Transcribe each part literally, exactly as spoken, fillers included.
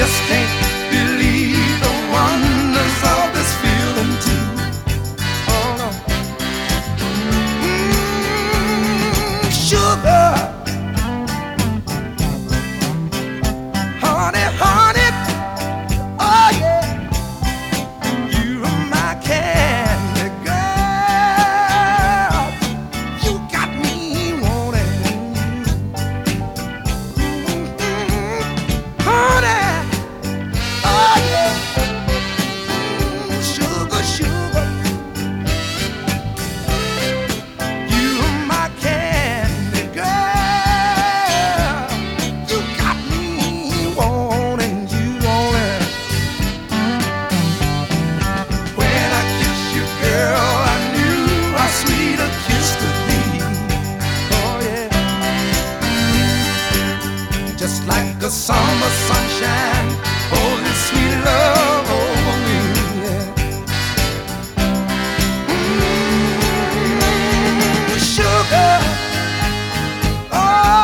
just can't believe the wonders of this feeling too. Oh no. Mm, sugar, honey, honey, oh yeah, you're my candy girl. You got me wanting, mm, honey, oh yeah, mm, sugar, sugar, you're my candy girl. You got me wanting, you wanting. When I kissed you, girl, I knew how sweet a kiss could be. Oh yeah, just like the summer sunshine, oh this sweet love over me. Yeah. Mm, sugar, oh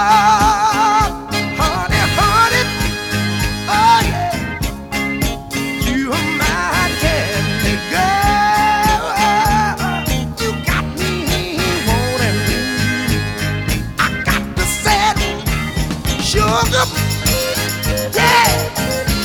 honey, honey, oh yeah. You're my candy girl. You got me wanting. I got to say it, sugar, yeah.